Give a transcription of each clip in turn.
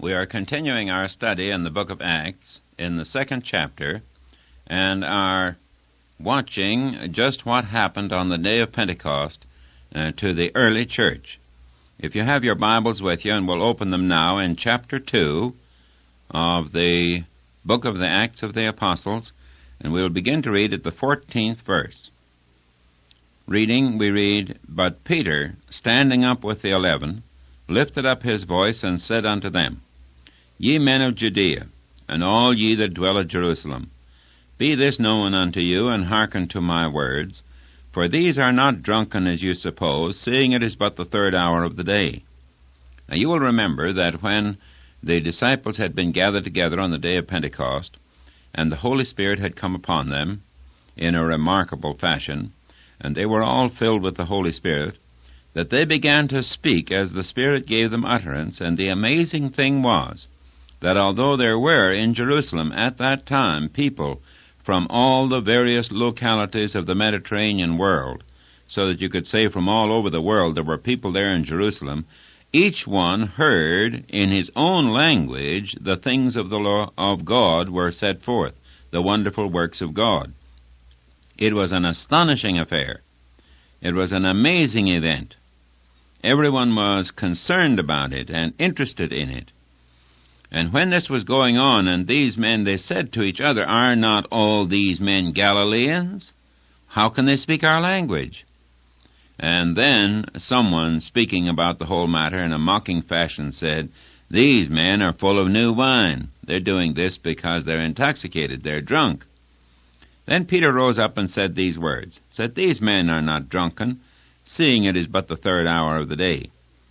We are continuing our study in the book of Acts in the 2nd chapter and are watching just what happened on the day of Pentecost to the early church. If you have your Bibles with you, and we'll open them now in chapter 2 of the book of the Acts of the Apostles, and we'll begin to read at the 14th verse. Reading, we read, "But Peter, standing up with the 11, lifted up his voice and said unto them, Ye men of Judea, and all ye that dwell at Jerusalem, be this known unto you, and hearken to my words, for these are not drunken as you suppose, seeing it is but the 3rd hour of the day." Now you will remember that when the disciples had been gathered together on the day of Pentecost, and the Holy Spirit had come upon them in a remarkable fashion, and they were all filled with the Holy Spirit, that they began to speak as the Spirit gave them utterance. And the amazing thing was that although there were in Jerusalem at that time people from all the various localities of the Mediterranean world, so that you could say from all over the world there were people there in Jerusalem, each one heard in his own language the things of the law of God were set forth, the wonderful works of God. It was an astonishing affair. It was an amazing event. Everyone was concerned about it and interested in it. And when this was going on, and these men, they said to each other, "Are not all these men Galileans? How can they speak our language?" And then someone, speaking about the whole matter in a mocking fashion, said, "These men are full of new wine. They're doing this because they're intoxicated, they're drunk." Then Peter rose up and said these words, said, "These men are not drunken, seeing it is but the 3rd hour of the day."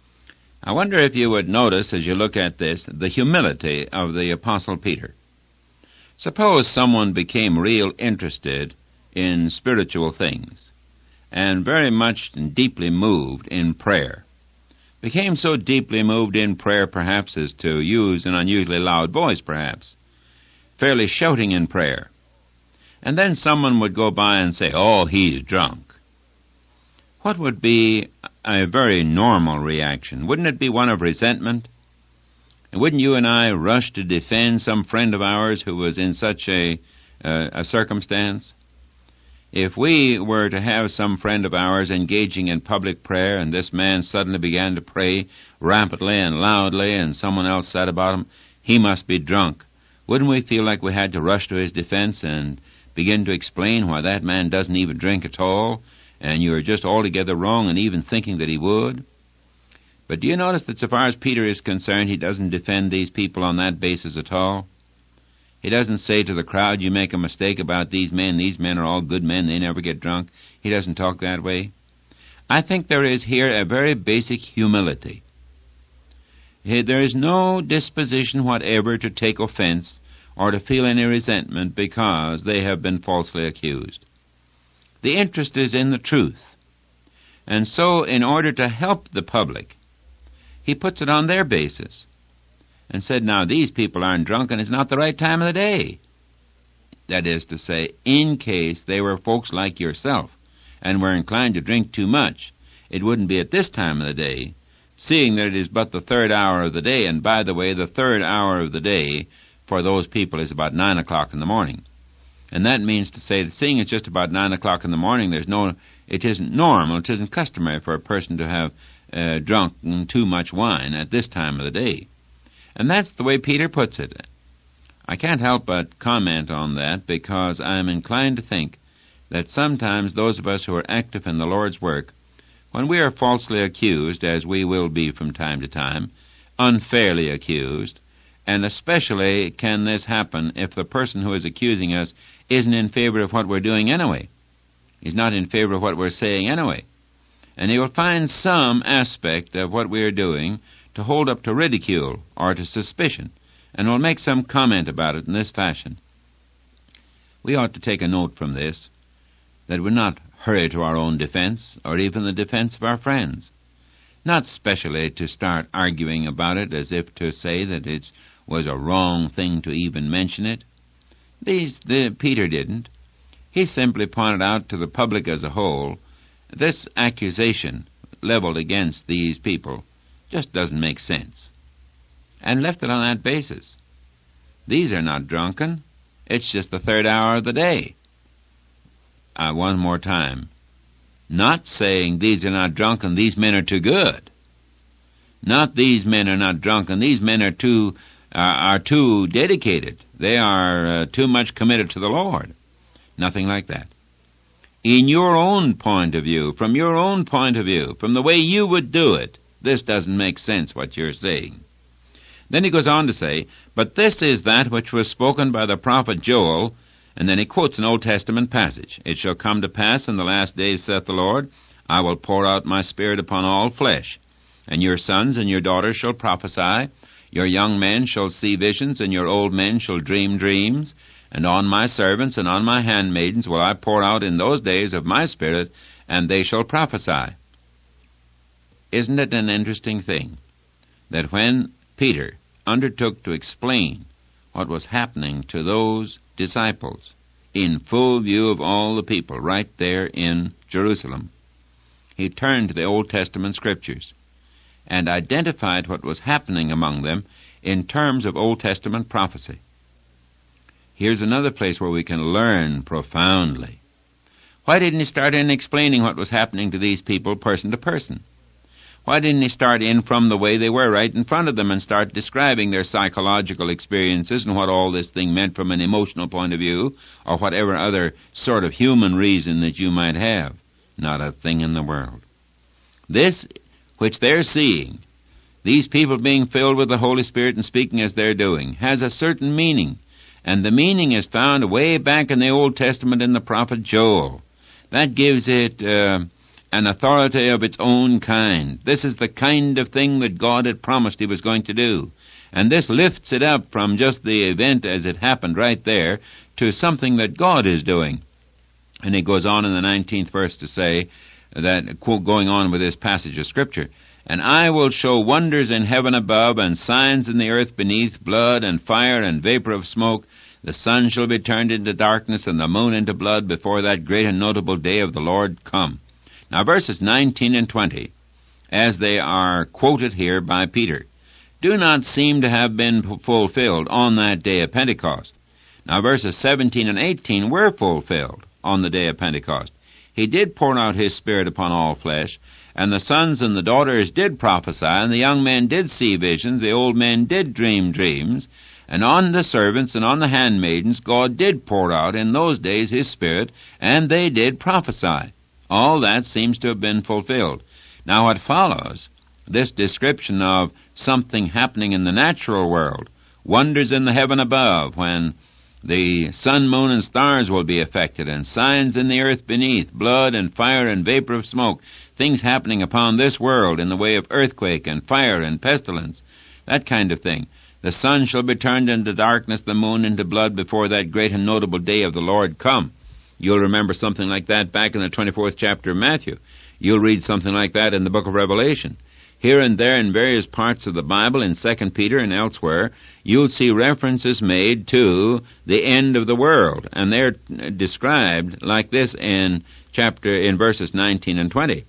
I wonder if you would notice, as you look at this, the humility of the Apostle Peter. Suppose someone became real interested in spiritual things, and very much and deeply moved in prayer. Became so deeply moved in prayer, perhaps, as to use an unusually loud voice, perhaps, fairly shouting in prayer. And then someone would go by and say, "Oh, he's drunk." What would be a very normal reaction? Wouldn't it be one of resentment? And wouldn't you and I rush to defend some friend of ours who was in such a circumstance? If we were to have some friend of ours engaging in public prayer, and this man suddenly began to pray rapidly and loudly, and someone else said about him, "He must be drunk," wouldn't we feel like we had to rush to his defense and begin to explain why that man doesn't even drink at all, and you're just altogether wrong in even thinking that he would? But do you notice that so far as Peter is concerned, he doesn't defend these people on that basis at all? He doesn't say to the crowd, "You make a mistake about these men are all good men, they never get drunk." He doesn't talk that way. I think there is here a very basic humility. There is no disposition whatever to take offense or to feel any resentment because they have been falsely accused. The interest is in the truth. And so, in order to help the public, he puts it on their basis and said, "Now, these people aren't drunk, and it's not the right time of the day." That is to say, in case they were folks like yourself and were inclined to drink too much, it wouldn't be at this time of the day, seeing that it is but the 3rd hour of the day. And by the way, the 3rd hour of the day for those people is about 9 o'clock in the morning. And that means to say that seeing it's just about 9 o'clock in the morning, it isn't normal, it isn't customary for a person to have drunk too much wine at this time of the day. And that's the way Peter puts it. I can't help but comment on that, because I'm inclined to think that sometimes those of us who are active in the Lord's work, when we are falsely accused, as we will be from time to time, unfairly accused, and especially can this happen if the person who is accusing us isn't in favor of what we're doing anyway. He's not in favor of what we're saying anyway. And he will find some aspect of what we are doing to hold up to ridicule or to suspicion, and will make some comment about it in this fashion. We ought to take a note from this, that we're not hurry to our own defense, or even the defense of our friends. Not specially to start arguing about it as if to say that it was a wrong thing to even mention it. Peter didn't. He simply pointed out to the public as a whole, this accusation leveled against these people just doesn't make sense. and left it on that basis. These are not drunken. It's just the third hour of the day. One more time. Not saying these are not drunken, these men are too good. Not these men are not drunken, these men are too dedicated. They are too much committed to the Lord. Nothing like that. In your own point of view, from your own point of view, from the way you would do it, this doesn't make sense what you're saying. Then he goes on to say, but this is that which was spoken by the prophet Joel, and then he quotes an Old Testament passage. It shall come to pass in the last days, saith the Lord, I will pour out my Spirit upon all flesh, and your sons and your daughters shall prophesy, your young men shall see visions, and your old men shall dream dreams, and on my servants and on my handmaidens will I pour out in those days of my Spirit, and they shall prophesy. Isn't it an interesting thing that when Peter undertook to explain what was happening to those disciples in full view of all the people right there in Jerusalem, he turned to the Old Testament Scriptures and identified what was happening among them in terms of Old Testament prophecy. Here's another place where we can learn profoundly. Why didn't he start in explaining what was happening to these people person to person? Why didn't he start in from the way they were right in front of them and start describing their psychological experiences and what all this thing meant from an emotional point of view or whatever other sort of human reason that you might have? Not a thing in the world. This which they're seeing, these people being filled with the Holy Spirit and speaking as they're doing, has a certain meaning. And the meaning is found way back in the Old Testament in the prophet Joel. That gives it an authority of its own kind. This is the kind of thing that God had promised He was going to do. And this lifts it up from just the event as it happened right there to something that God is doing. And he goes on in the 19th verse to say that, quote, going on with this passage of Scripture, and I will show wonders in heaven above, and signs in the earth beneath, blood and fire and vapor of smoke. The sun shall be turned into darkness, and the moon into blood, before that great and notable day of the Lord come. Now, verses 19 and 20, as they are quoted here by Peter, do not seem to have been fulfilled on that day of Pentecost. Now, verses 17 and 18 were fulfilled on the day of Pentecost. He did pour out His Spirit upon all flesh, and the sons and the daughters did prophesy, and the young men did see visions, the old men did dream dreams, and on the servants and on the handmaidens God did pour out in those days His Spirit, and they did prophesy. All that seems to have been fulfilled. Now what follows, this description of something happening in the natural world, wonders in the heaven above, when the sun, moon, and stars will be affected, and signs in the earth beneath, blood and fire and vapor of smoke, things happening upon this world in the way of earthquake and fire and pestilence, that kind of thing. The sun shall be turned into darkness, the moon into blood, before that great and notable day of the Lord come. You'll remember something like that back in the 24th chapter of Matthew. You'll read something like that in the book of Revelation. Here and there in various parts of the Bible, in 2 Peter and elsewhere, you'll see references made to the end of the world, and they're described like this in verses 19 and 20.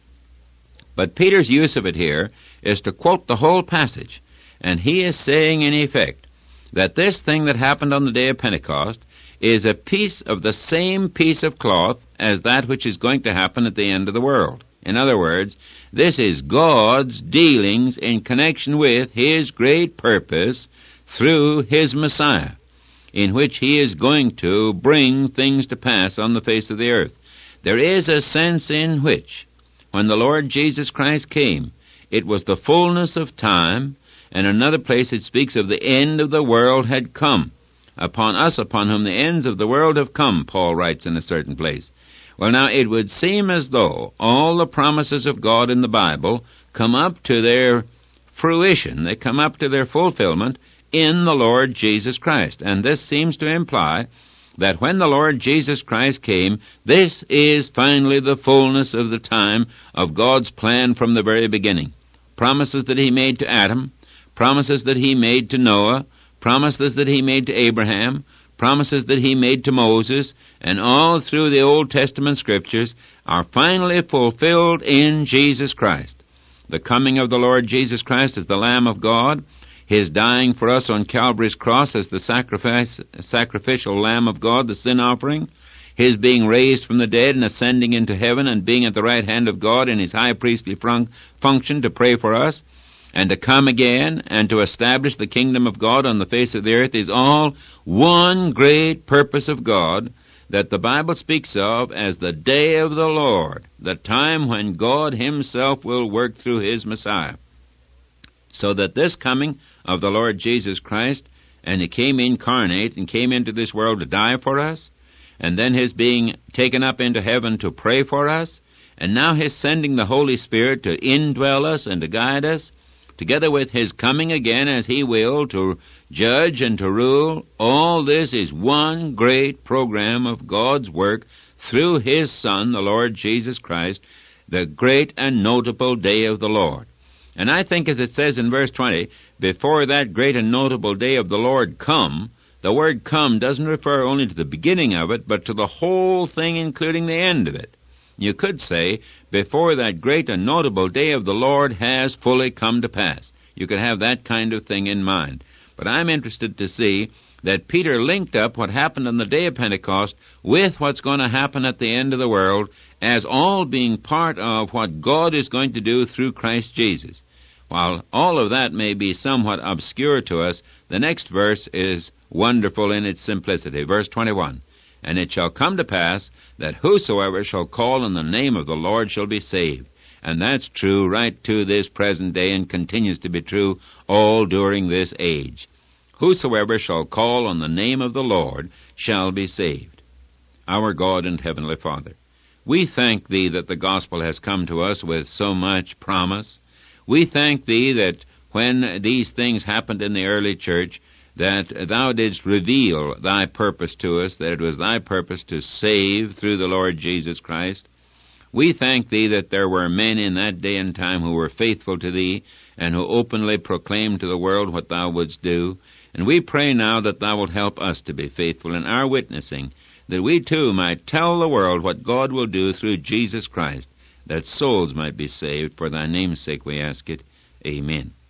But Peter's use of it here is to quote the whole passage, and he is saying in effect that this thing that happened on the day of Pentecost is a piece of the same piece of cloth as that which is going to happen at the end of the world. In other words, this is God's dealings in connection with His great purpose through His Messiah, in which He is going to bring things to pass on the face of the earth. There is a sense in which, when the Lord Jesus Christ came, it was the fullness of time, and another place it speaks of the end of the world had come. Upon us, upon whom the ends of the world have come, Paul writes in a certain place. Well, now, it would seem as though all the promises of God in the Bible come up to their fruition, they come up to their fulfillment in the Lord Jesus Christ. And this seems to imply that when the Lord Jesus Christ came, this is finally the fullness of the time of God's plan from the very beginning. Promises that He made to Adam, promises that He made to Noah, promises that He made to Abraham, promises that He made to Moses, and all through the Old Testament Scriptures are finally fulfilled in Jesus Christ. The coming of the Lord Jesus Christ as the Lamb of God His dying for us on Calvary's cross as the sacrificial Lamb of God, the sin offering, His being raised from the dead and ascending into heaven and being at the right hand of God in His high priestly function to pray for us, and to come again and to establish the kingdom of God on the face of the earth is all one great purpose of God that the Bible speaks of as the day of the Lord, the time when God Himself will work through His Messiah. So that this coming of the Lord Jesus Christ, and He came incarnate and came into this world to die for us, and then His being taken up into heaven to pray for us, and now His sending the Holy Spirit to indwell us and to guide us, together with His coming again as He will to judge and to rule, all this is one great program of God's work through His Son, the Lord Jesus Christ, the great and notable day of the Lord. And I think, as it says in verse 20, before that great and notable day of the Lord come, the word come doesn't refer only to the beginning of it, but to the whole thing, including the end of it. You could say, before that great and notable day of the Lord has fully come to pass. You could have that kind of thing in mind. But I'm interested to see that Peter linked up what happened on the day of Pentecost with what's going to happen at the end of the world as all being part of what God is going to do through Christ Jesus. While all of that may be somewhat obscure to us, the next verse is wonderful in its simplicity. Verse 21, "And it shall come to pass that whosoever shall call on the name of the Lord shall be saved." And that's true right to this present day and continues to be true all during this age. Whosoever shall call on the name of the Lord shall be saved. Our God and Heavenly Father, we thank Thee that the gospel has come to us with so much promise. We thank Thee that when these things happened in the early church, that Thou didst reveal Thy purpose to us, that it was Thy purpose to save through the Lord Jesus Christ. We thank Thee that there were men in that day and time who were faithful to Thee and who openly proclaimed to the world what Thou wouldst do. And we pray now that Thou wilt help us to be faithful in our witnessing, that we too might tell the world what God will do through Jesus Christ, that souls might be saved. For Thy name's sake we ask it. Amen.